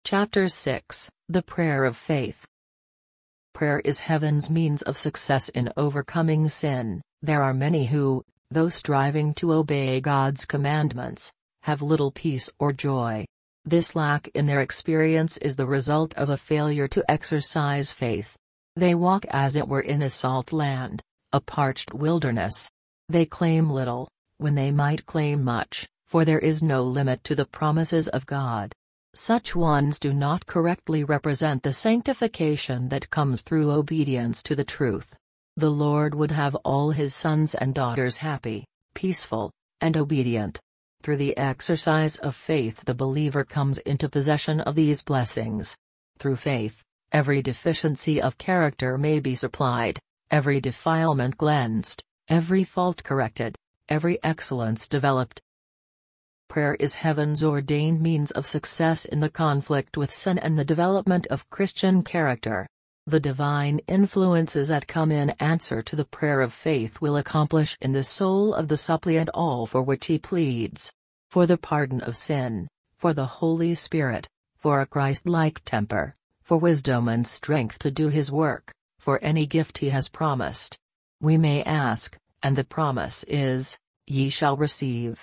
Chapter 6, The Prayer of Faith. Prayer is heaven's means of success in overcoming sin. There are many who, though striving to obey God's commandments, have little peace or joy. This lack in their experience is the result of a failure to exercise faith. They walk as it were in a salt land, a parched wilderness. They claim little, when they might claim much, for there is no limit to the promises of God. Such ones do not correctly represent the sanctification that comes through obedience to the truth. The Lord would have all His sons and daughters happy, peaceful, and obedient. Through the exercise of faith the believer comes into possession of these blessings. Through faith, every deficiency of character may be supplied, every defilement cleansed, every fault corrected, every excellence developed. Prayer is heaven's ordained means of success in the conflict with sin and the development of Christian character. The divine influences that come in answer to the prayer of faith will accomplish in the soul of the suppliant all for which he pleads: for the pardon of sin, for the Holy Spirit, for a Christ-like temper, for wisdom and strength to do His work, for any gift He has promised. We may ask, and the promise is, "Ye shall receive."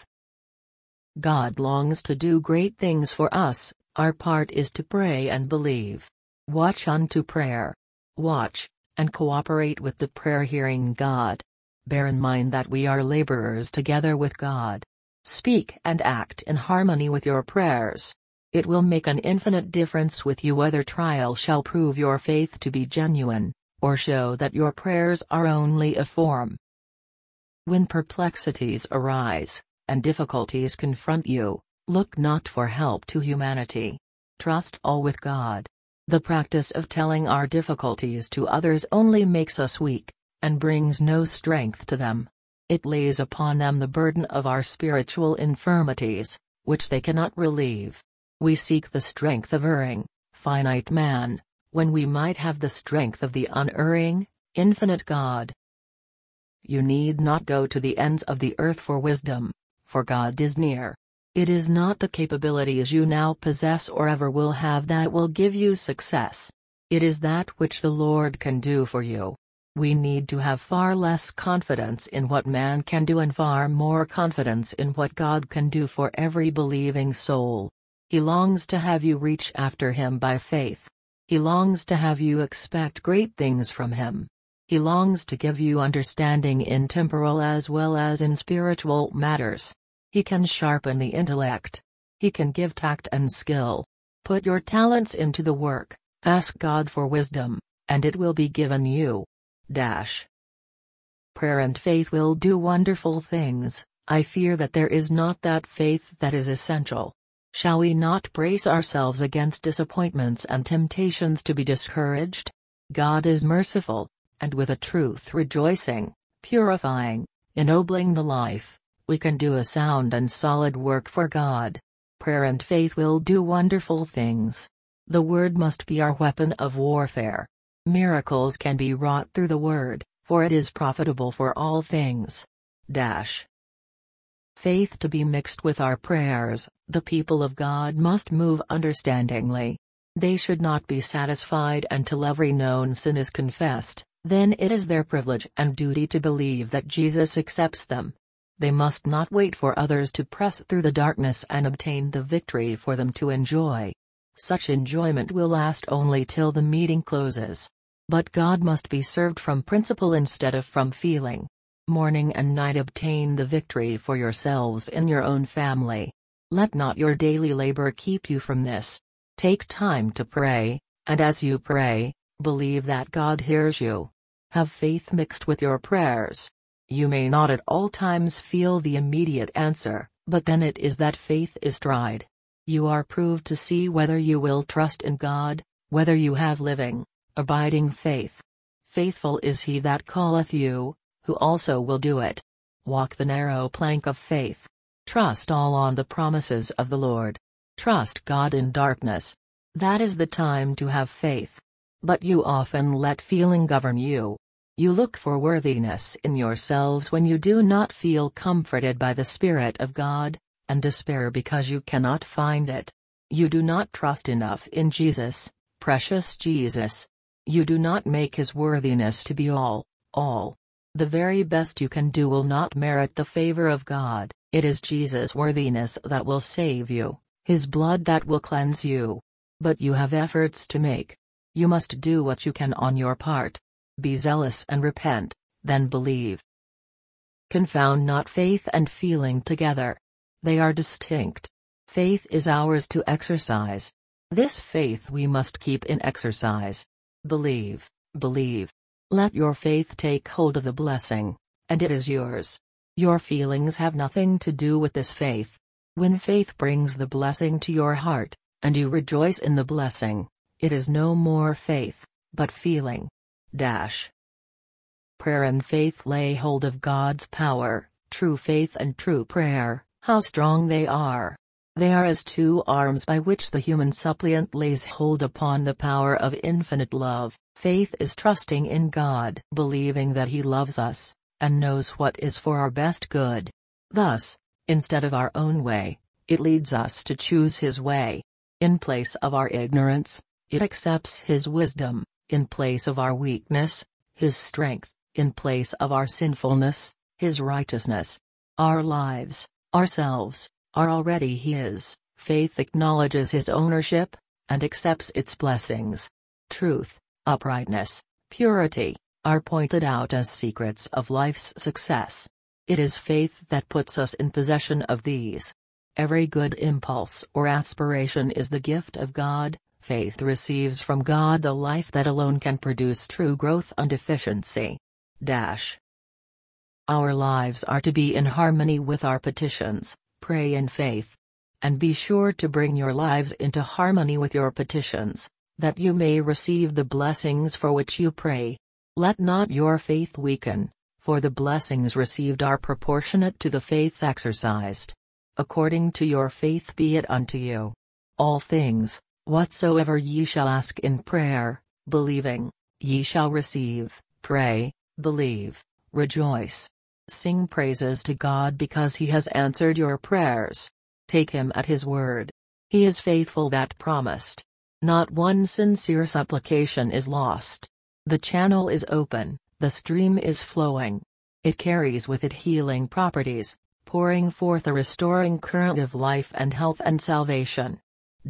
God longs to do great things for us, our part is to pray and believe. Watch unto prayer. Watch, and cooperate with the prayer-hearing God. Bear in mind that we are laborers together with God. Speak and act in harmony with your prayers. It will make an infinite difference with you whether trial shall prove your faith to be genuine, or show that your prayers are only a form. When perplexities arise, and difficulties confront you, look not for help to humanity. Trust all with God. The practice of telling our difficulties to others only makes us weak, and brings no strength to them. It lays upon them the burden of our spiritual infirmities, which they cannot relieve. We seek the strength of erring, finite man, when we might have the strength of the unerring, infinite God. You need not go to the ends of the earth for wisdom, for God is near. It is not the capabilities you now possess or ever will have that will give you success. It is that which the Lord can do for you. We need to have far less confidence in what man can do and far more confidence in what God can do for every believing soul. He longs to have you reach after Him by faith. He longs to have you expect great things from Him. He longs to give you understanding in temporal as well as in spiritual matters. He can sharpen the intellect. He can give tact and skill. Put your talents into the work, ask God for wisdom, and it will be given you. Prayer and faith will do wonderful things. I fear that there is not that faith that is essential. Shall we not brace ourselves against disappointments and temptations to be discouraged? God is merciful, and with a truth rejoicing, purifying, ennobling the life, we can do a sound and solid work for God. Prayer and faith will do wonderful things. The Word must be our weapon of warfare. Miracles can be wrought through the Word, for it is profitable for all things. Faith to be mixed with our prayers, the people of God must move understandingly. They should not be satisfied until every known sin is confessed. Then it is their privilege and duty to believe that Jesus accepts them. They must not wait for others to press through the darkness and obtain the victory for them to enjoy. Such enjoyment will last only till the meeting closes. But God must be served from principle instead of from feeling. Morning and night obtain the victory for yourselves in your own family. Let not your daily labor keep you from this. Take time to pray, and as you pray, believe that God hears you. Have faith mixed with your prayers. You may not at all times feel the immediate answer, but then it is that faith is tried. You are proved to see whether you will trust in God, whether you have living, abiding faith. Faithful is He that calleth you, who also will do it. Walk the narrow plank of faith. Trust all on the promises of the Lord. Trust God in darkness. That is the time to have faith. But you often let feeling govern you. You look for worthiness in yourselves when you do not feel comforted by the Spirit of God, and despair because you cannot find it. You do not trust enough in Jesus, precious Jesus. You do not make his worthiness to be all. The very best you can do will not merit the favor of God. It is Jesus' worthiness that will save you, his blood that will cleanse you. But you have efforts to make. You must do what you can on your part. Be zealous and repent, then believe. Confound not faith and feeling together. They are distinct. Faith is ours to exercise. This faith we must keep in exercise. Believe. Let your faith take hold of the blessing, and it is yours. Your feelings have nothing to do with this faith. When faith brings the blessing to your heart, and you rejoice in the blessing, it is no more faith, but feeling. Prayer and faith lay hold of God's power. True faith and true prayer, how strong they are! They are as two arms by which the human suppliant lays hold upon the power of infinite love. Faith is trusting in God, believing that he loves us, and knows what is for our best good. Thus, instead of our own way, it leads us to choose his way. In place of our ignorance, it accepts his wisdom. In place of our weakness, his strength. In place of our sinfulness, his righteousness. Our lives, ourselves, are already his. Faith acknowledges his ownership, and accepts its blessings. Truth, uprightness, purity, are pointed out as secrets of life's success. It is faith that puts us in possession of these. Every good impulse or aspiration is the gift of God. Faith receives from God the life that alone can produce true growth and efficiency. Our lives are to be in harmony with our petitions. Pray in faith. And be sure to bring your lives into harmony with your petitions, that you may receive the blessings for which you pray. Let not your faith weaken, for the blessings received are proportionate to the faith exercised. According to your faith be it unto you. All things, whatsoever ye shall ask in prayer, believing, ye shall receive. Pray, believe, rejoice. Sing praises to God because he has answered your prayers. Take him at his word. He is faithful that promised. Not one sincere supplication is lost. The channel is open, the stream is flowing. It carries with it healing properties, pouring forth a restoring current of life and health and salvation.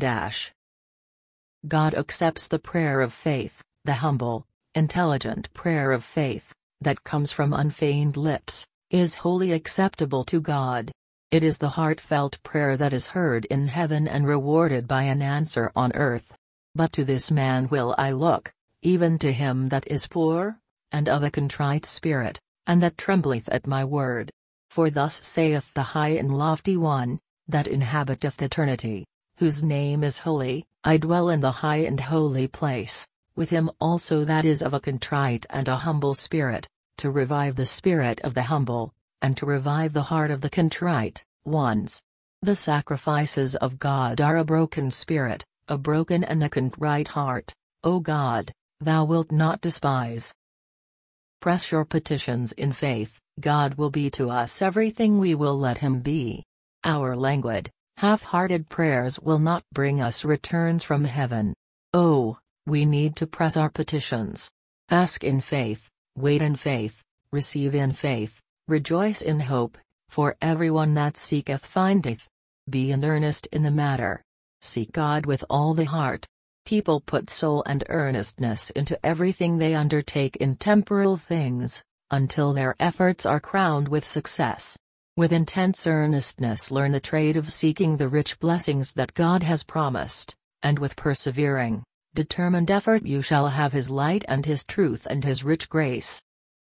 God accepts the prayer of faith, the humble, intelligent prayer of faith, that comes from unfeigned lips, is wholly acceptable to God. It is the heartfelt prayer that is heard in heaven and rewarded by an answer on earth. But to this man will I look, even to him that is poor, and of a contrite spirit, and that trembleth at my word. For thus saith the high and lofty one, that inhabiteth eternity, whose name is holy, I dwell in the high and holy place, with him also that is of a contrite and a humble spirit, to revive the spirit of the humble, and to revive the heart of the contrite ones. The sacrifices of God are a broken spirit, a broken and a contrite heart, O God, thou wilt not despise. Press your petitions in faith, God will be to us everything we will let him be. Our languid, half-hearted prayers will not bring us returns from heaven. Oh, we need to press our petitions. Ask in faith, wait in faith, receive in faith, rejoice in hope, for everyone that seeketh findeth. Be in earnest in the matter. Seek God with all the heart. People put soul and earnestness into everything they undertake in temporal things, until their efforts are crowned with success. With intense earnestness learn the trade of seeking the rich blessings that God has promised, and with persevering, determined effort you shall have his light and his truth and his rich grace.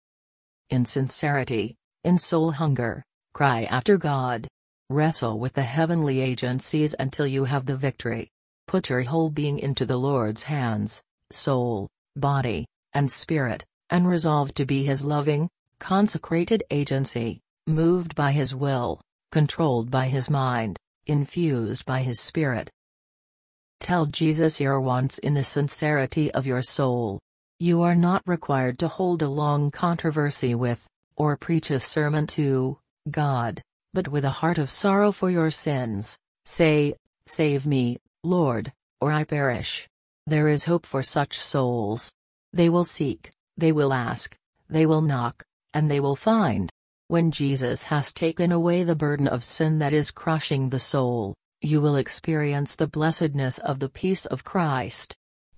In sincerity, in soul hunger, cry after God. Wrestle with the heavenly agencies until you have the victory. Put your whole being into the Lord's hands, soul, body, and spirit, and resolve to be his loving, consecrated agency, moved by his will, controlled by his mind, infused by his spirit. Tell Jesus your wants in the sincerity of your soul. You are not required to hold a long controversy with, or preach a sermon to, God, but with a heart of sorrow for your sins, say, Save me, Lord, or I perish. There is hope for such souls. They will seek, they will ask, they will knock, and they will find. When Jesus has taken away the burden of sin that is crushing the soul, you will experience the blessedness of the peace of Christ.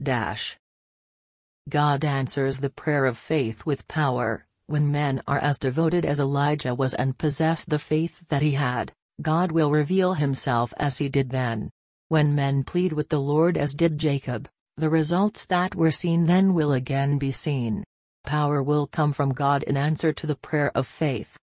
God answers the prayer of faith with power. When men are as devoted as Elijah was and possess the faith that he had, God will reveal himself as he did then. When men plead with the Lord as did Jacob, the results that were seen then will again be seen. Power will come from God in answer to the prayer of faith.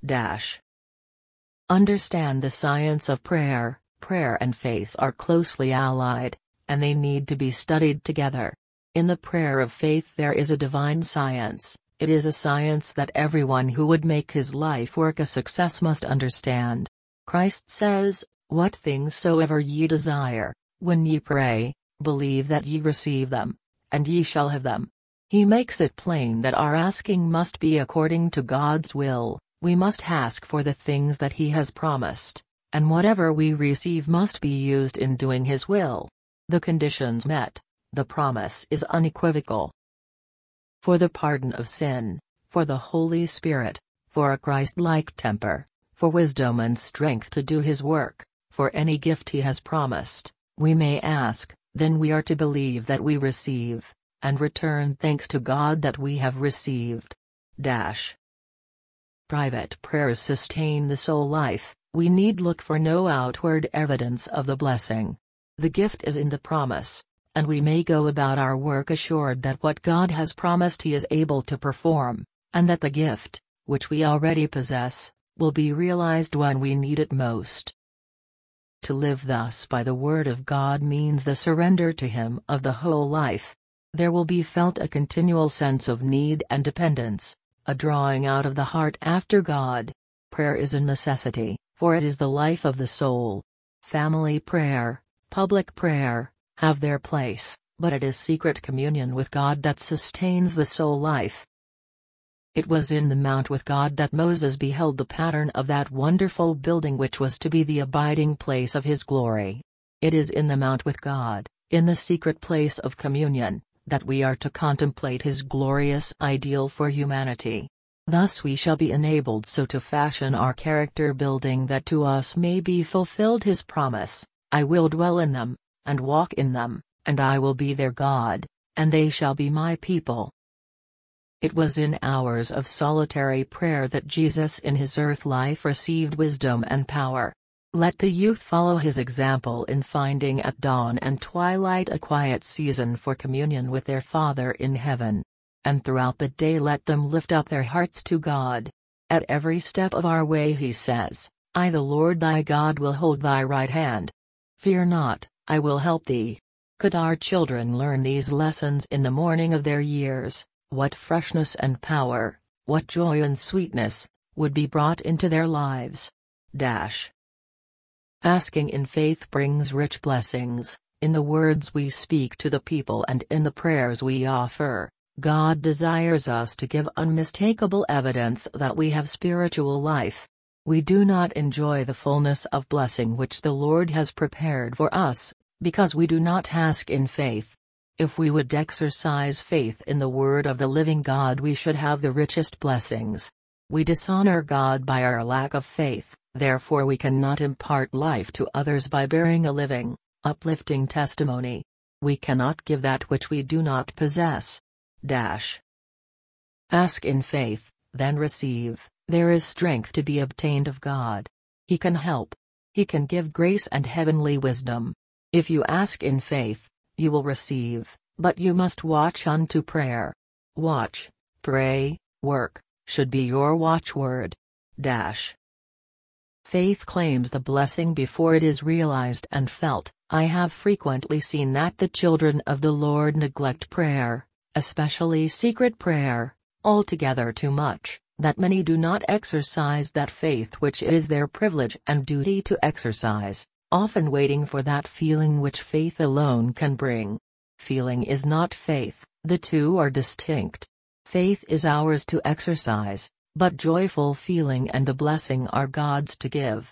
Understand the science of prayer. Prayer and faith are closely allied, and they need to be studied together. In the prayer of faith there is a divine science. It is a science that everyone who would make his life work a success must understand. Christ says, "What things soever ye desire, when ye pray, believe that ye receive them, and ye shall have them." He makes it plain that our asking must be according to God's will. We must ask for the things that He has promised, and whatever we receive must be used in doing His will. The conditions met, the promise is unequivocal. For the pardon of sin, for the Holy Spirit, for a Christ-like temper, for wisdom and strength to do His work, for any gift He has promised, we may ask, then we are to believe that we receive, and return thanks to God that we have received. Private prayers sustain the soul life. We need look for no outward evidence of the blessing. The gift is in the promise, and we may go about our work assured that what God has promised He is able to perform, and that the gift, which we already possess, will be realized when we need it most. To live thus by the Word of God means the surrender to Him of the whole life. There will be felt a continual sense of need and dependence, a drawing out of the heart after God. Prayer is a necessity, for it is the life of the soul. Family prayer, public prayer, have their place, but it is secret communion with God that sustains the soul life. It was in the mount with God that Moses beheld the pattern of that wonderful building which was to be the abiding place of His glory. It is in the mount with God, in the secret place of communion, that we are to contemplate His glorious ideal for humanity. Thus we shall be enabled so to fashion our character building that to us may be fulfilled His promise, "I will dwell in them, and walk in them, and I will be their God, and they shall be my people." It was in hours of solitary prayer that Jesus in His earth life received wisdom and power. Let the youth follow His example in finding at dawn and twilight a quiet season for communion with their Father in heaven. And throughout the day let them lift up their hearts to God. At every step of our way He says, "I the Lord thy God will hold thy right hand. Fear not, I will help thee." Could our children learn these lessons in the morning of their years, what freshness and power, what joy and sweetness, would be brought into their lives. Asking in faith brings rich blessings. In the words we speak to the people and in the prayers we offer, God desires us to give unmistakable evidence that we have spiritual life. We do not enjoy the fullness of blessing which the Lord has prepared for us, because we do not ask in faith. If we would exercise faith in the word of the living God, we should have the richest blessings. We dishonor God by our lack of faith. Therefore we cannot impart life to others by bearing a living, uplifting testimony. We cannot give that which we do not possess. Ask in faith, then receive. There is strength to be obtained of God. He can help. He can give grace and heavenly wisdom. If you ask in faith, you will receive, but you must watch unto prayer. Watch, pray, work, should be your watchword. Faith claims the blessing before it is realized and felt. I have frequently seen that the children of the Lord neglect prayer, especially secret prayer, altogether too much, that many do not exercise that faith which it is their privilege and duty to exercise, often waiting for that feeling which faith alone can bring. Feeling is not faith, the two are distinct. Faith is ours to exercise, but joyful feeling and the blessing are God's to give.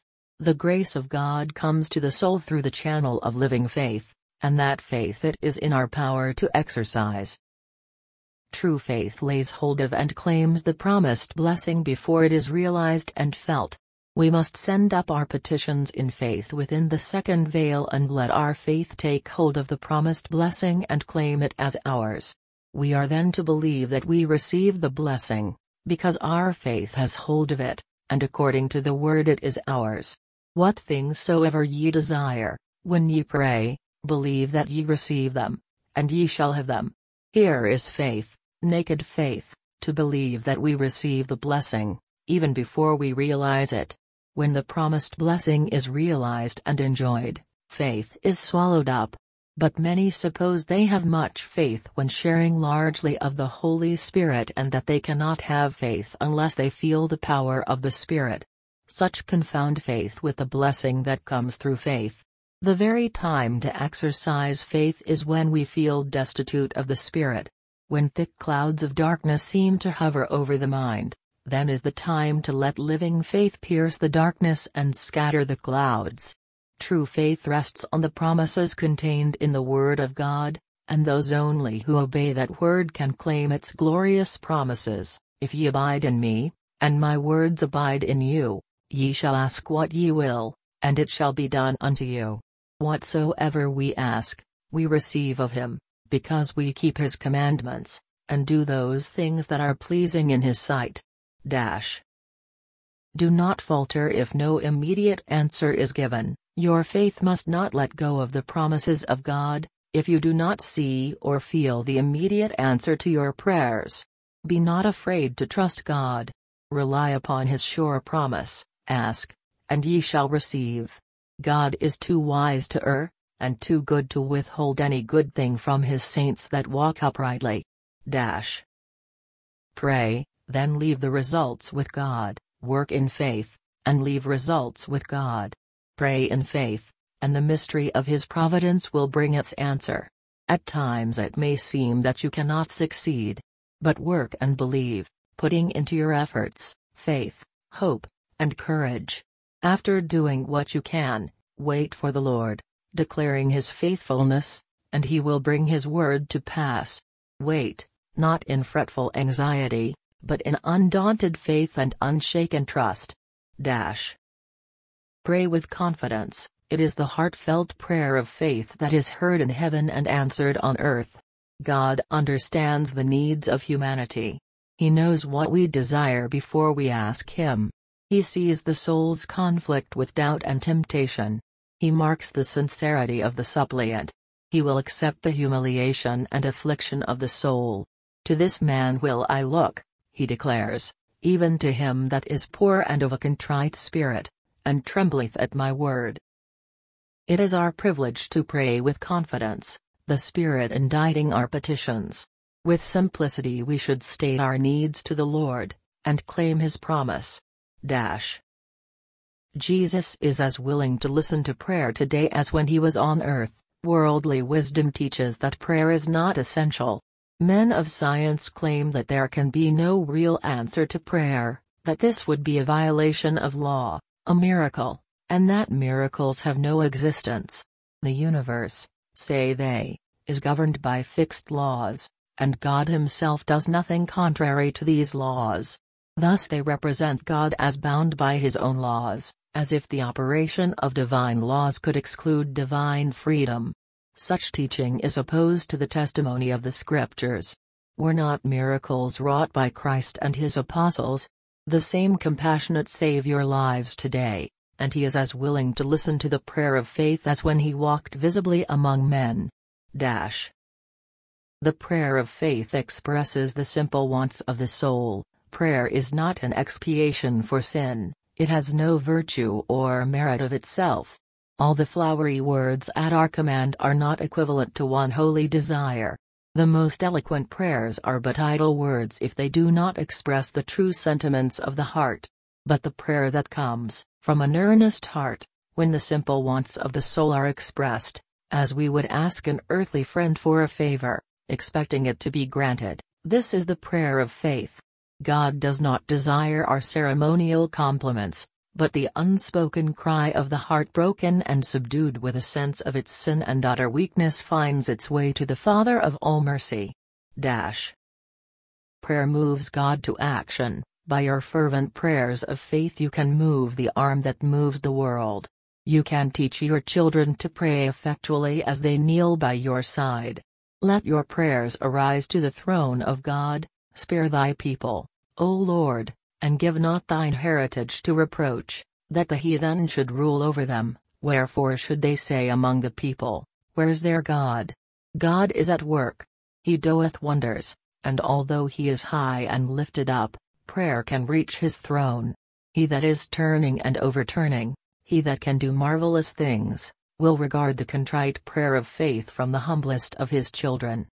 The grace of God comes to the soul through the channel of living faith, and that faith it is in our power to exercise. True faith lays hold of and claims the promised blessing before it is realized and felt. We must send up our petitions in faith within the second veil and let our faith take hold of the promised blessing and claim it as ours. We are then to believe that we receive the blessing, because our faith has hold of it, and according to the word it is ours. What things soever ye desire, when ye pray, believe that ye receive them, and ye shall have them. Here is faith, naked faith, to believe that we receive the blessing, even before we realize it. When the promised blessing is realized and enjoyed, faith is swallowed up. But many suppose they have much faith when sharing largely of the Holy Spirit and that they cannot have faith unless they feel the power of the Spirit. Such confound faith with the blessing that comes through faith. The very time to exercise faith is when we feel destitute of the Spirit. When thick clouds of darkness seem to hover over the mind, then is the time to let living faith pierce the darkness and scatter the clouds. True faith rests on the promises contained in the Word of God, and those only who obey that Word can claim its glorious promises. If ye abide in me, and my words abide in you, ye shall ask what ye will, and it shall be done unto you. Whatsoever we ask, we receive of him, because we keep his commandments, and do those things that are pleasing in his sight. Do not falter if no immediate answer is given. Your faith must not let go of the promises of God, if you do not see or feel the immediate answer to your prayers. Be not afraid to trust God. Rely upon his sure promise, ask, and ye shall receive. God is too wise to err, and too good to withhold any good thing from his saints that walk uprightly. Pray, then leave the results with God, work in faith, and leave results with God. Pray in faith, and the mystery of his providence will bring its answer. At times it may seem that you cannot succeed. But work and believe, putting into your efforts, faith, hope, and courage. After doing what you can, wait for the Lord, declaring his faithfulness, and he will bring his word to pass. Wait, not in fretful anxiety, but in undaunted faith and unshaken trust. Pray with confidence. It is the heartfelt prayer of faith that is heard in heaven and answered on earth. God understands the needs of humanity. He knows what we desire before we ask him. He sees the soul's conflict with doubt and temptation. He marks the sincerity of the suppliant. He will accept the humiliation and affliction of the soul. To this man will I look, he declares, even to him that is poor and of a contrite spirit, and trembleth at my word. It is our privilege to pray with confidence, the Spirit inditing our petitions. With simplicity we should state our needs to the Lord, and claim his promise. Jesus is as willing to listen to prayer today as when he was on earth. Worldly wisdom teaches that prayer is not essential. Men of science claim that there can be no real answer to prayer, that this would be a violation of law, a miracle, and that miracles have no existence. The universe, say they, is governed by fixed laws, and God himself does nothing contrary to these laws. Thus they represent God as bound by his own laws, as if the operation of divine laws could exclude divine freedom. Such teaching is opposed to the testimony of the Scriptures. Were not miracles wrought by Christ and his apostles? The same compassionate Savior lives today, and he is as willing to listen to the prayer of faith as when he walked visibly among men. The prayer of faith expresses the simple wants of the soul. Prayer is not an expiation for sin, it has no virtue or merit of itself. All the flowery words at our command are not equivalent to one holy desire. The most eloquent prayers are but idle words if they do not express the true sentiments of the heart. But the prayer that comes from an earnest heart, when the simple wants of the soul are expressed, as we would ask an earthly friend for a favor, expecting it to be granted, this is the prayer of faith. God does not desire our ceremonial compliments, but the unspoken cry of the heart broken and subdued with a sense of its sin and utter weakness finds its way to the Father of all mercy. Prayer moves God to action. By your fervent prayers of faith you can move the arm that moves the world. You can teach your children to pray effectually as they kneel by your side. Let your prayers arise to the throne of God. Spare thy people, O Lord, and give not thine heritage to reproach, that the heathen should rule over them. Wherefore should they say among the people, Where's their God? God is at work. He doeth wonders, and although he is high and lifted up, prayer can reach his throne. He that is turning and overturning, he that can do marvelous things, will regard the contrite prayer of faith from the humblest of his children.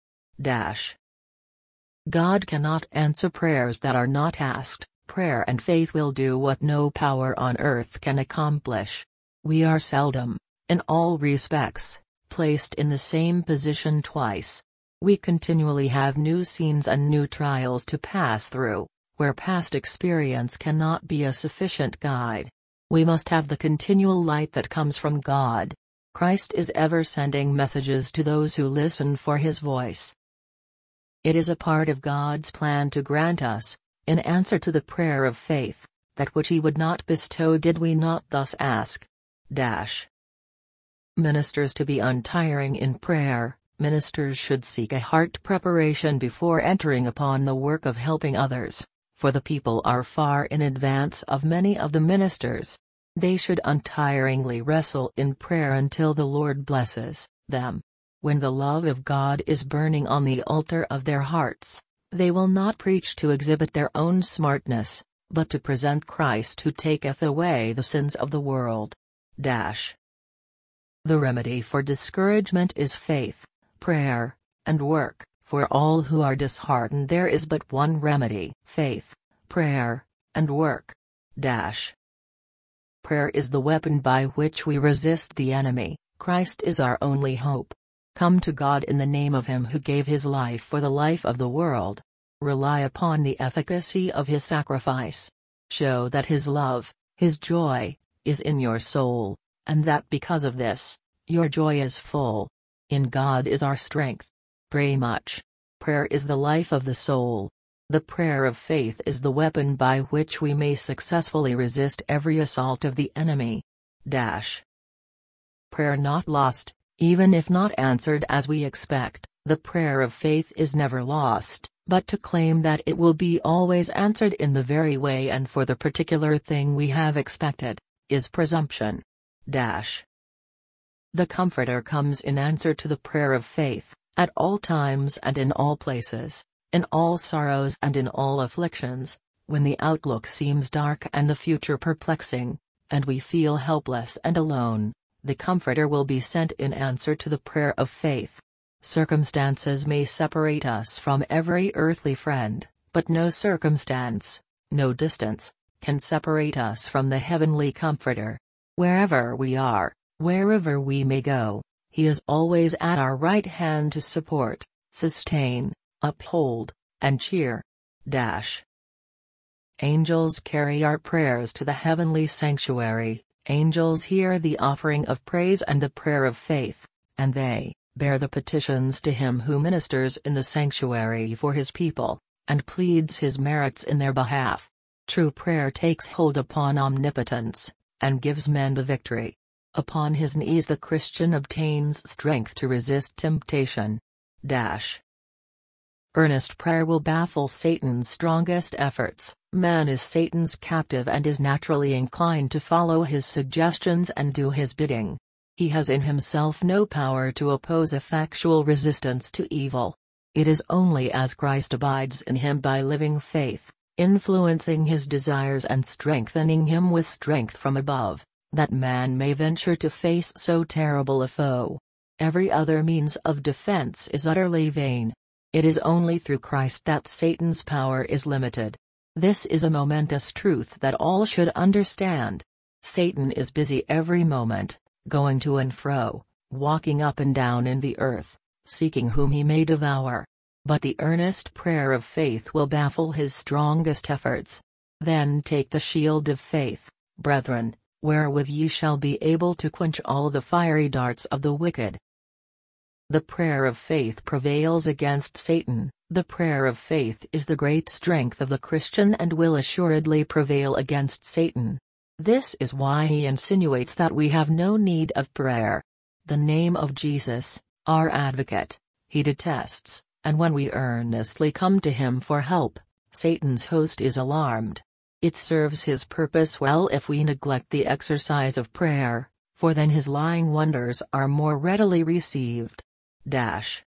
God cannot answer prayers that are not asked. Prayer and faith will do what no power on earth can accomplish. We are seldom, in all respects, placed in the same position twice. We continually have new scenes and new trials to pass through, where past experience cannot be a sufficient guide. We must have the continual light that comes from God. Christ is ever sending messages to those who listen for his voice. It is a part of God's plan to grant us, in answer to the prayer of faith, that which he would not bestow did we not thus ask. Ministers to be untiring in prayer. Ministers should seek a heart preparation before entering upon the work of helping others, for the people are far in advance of many of the ministers. They should untiringly wrestle in prayer until the Lord blesses them. When the love of God is burning on the altar of their hearts, they will not preach to exhibit their own smartness, but to present Christ who taketh away the sins of the world. The remedy for discouragement is faith, prayer, and work. For all who are disheartened there is but one remedy: faith, prayer, and work. Prayer is the weapon by which we resist the enemy. Christ is our only hope. Come to God in the name of him who gave his life for the life of the world. Rely upon the efficacy of his sacrifice. Show that his love, his joy, is in your soul, and that because of this, your joy is full. In God is our strength. Pray much. Prayer is the life of the soul. The prayer of faith is the weapon by which we may successfully resist every assault of the enemy. Prayer not lost. Even if not answered as we expect, the prayer of faith is never lost, but to claim that it will be always answered in the very way and for the particular thing we have expected, is presumption. The Comforter comes in answer to the prayer of faith, at all times and in all places, in all sorrows and in all afflictions, when the outlook seems dark and the future perplexing, and we feel helpless and alone. The Comforter will be sent in answer to the prayer of faith. Circumstances may separate us from every earthly friend, but no circumstance, no distance, can separate us from the heavenly Comforter. Wherever we are, wherever we may go, he is always at our right hand to support, sustain, uphold, and cheer. Angels carry our prayers to the heavenly sanctuary. Angels hear the offering of praise and the prayer of faith, and they bear the petitions to him who ministers in the sanctuary for his people, and pleads his merits in their behalf. True prayer takes hold upon omnipotence, and gives men the victory. Upon his knees the Christian obtains strength to resist temptation. Earnest prayer will baffle Satan's strongest efforts. Man is Satan's captive and is naturally inclined to follow his suggestions and do his bidding. He has in himself no power to oppose effectual resistance to evil. It is only as Christ abides in him by living faith, influencing his desires and strengthening him with strength from above, that man may venture to face so terrible a foe. Every other means of defense is utterly vain. It is only through Christ that Satan's power is limited. This is a momentous truth that all should understand. Satan is busy every moment, going to and fro, walking up and down in the earth, seeking whom he may devour. But the earnest prayer of faith will baffle his strongest efforts. Then take the shield of faith, brethren, wherewith ye shall be able to quench all the fiery darts of the wicked. The prayer of faith prevails against Satan. The prayer of faith is the great strength of the Christian and will assuredly prevail against Satan. This is why he insinuates that we have no need of prayer. The name of Jesus, our advocate, he detests, and when we earnestly come to him for help, Satan's host is alarmed. It serves his purpose well if we neglect the exercise of prayer, for then his lying wonders are more readily received.